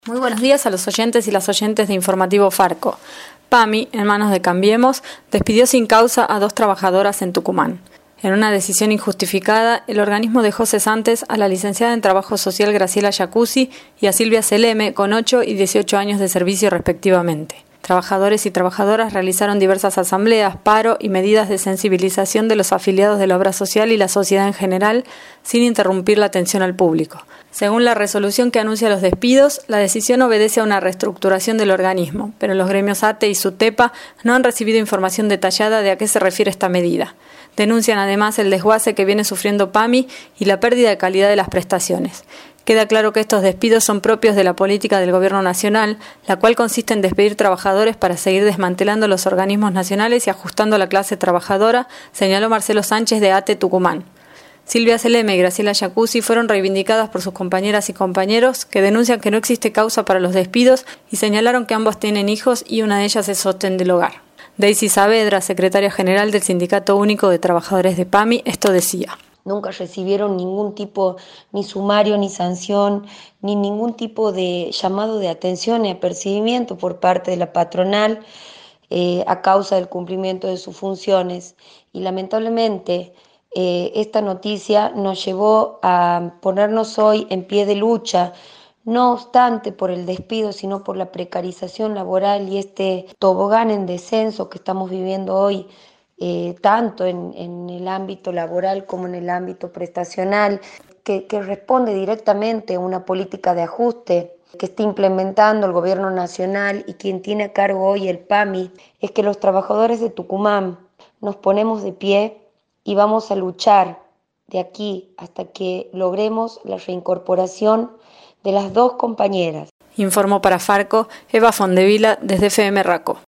Muy buenos días a los oyentes y las oyentes de Informativo Farco. PAMI, en manos de Cambiemos, despidió sin causa a 2 trabajadoras en Tucumán. En una decisión injustificada, el organismo dejó cesantes a la licenciada en Trabajo Social Graciela Jacuzzi y a Silvia Seleme, con 8 y 18 años de servicio respectivamente. Trabajadores y trabajadoras realizaron diversas asambleas, paro y medidas de sensibilización de los afiliados de la obra social y la sociedad en general, sin interrumpir la atención al público. Según la resolución que anuncia los despidos, la decisión obedece a una reestructuración del organismo, pero los gremios ATE y SUTEPA no han recibido información detallada de a qué se refiere esta medida. Denuncian además el desguace que viene sufriendo PAMI y la pérdida de calidad de las prestaciones. Queda claro que estos despidos son propios de la política del Gobierno Nacional, la cual consiste en despedir trabajadores para seguir desmantelando los organismos nacionales y ajustando a la clase trabajadora, señaló Marcelo Sánchez de ATE Tucumán. Silvia Seleme y Graciela Jacuzzi fueron reivindicadas por sus compañeras y compañeros que denuncian que no existe causa para los despidos y señalaron que ambos tienen hijos y una de ellas es sostén del hogar. Daisy Saavedra, secretaria general del Sindicato Único de Trabajadores de PAMI, esto decía. Nunca recibieron ningún tipo, ni sumario, ni sanción, ni ningún tipo de llamado de atención ni apercibimiento por parte de la patronal a causa del cumplimiento de sus funciones. Y lamentablemente esta noticia nos llevó a ponernos hoy en pie de lucha, no obstante por el despido, sino por la precarización laboral y este tobogán en descenso que estamos viviendo hoy, tanto en el ámbito laboral como en el ámbito prestacional, que responde directamente a una política de ajuste que está implementando el Gobierno Nacional y quien tiene a cargo hoy el PAMI, es que los trabajadores de Tucumán nos ponemos de pie y vamos a luchar de aquí hasta que logremos la reincorporación de las 2 compañeras. Informó para Farco Eva Fondevila desde FM Raco.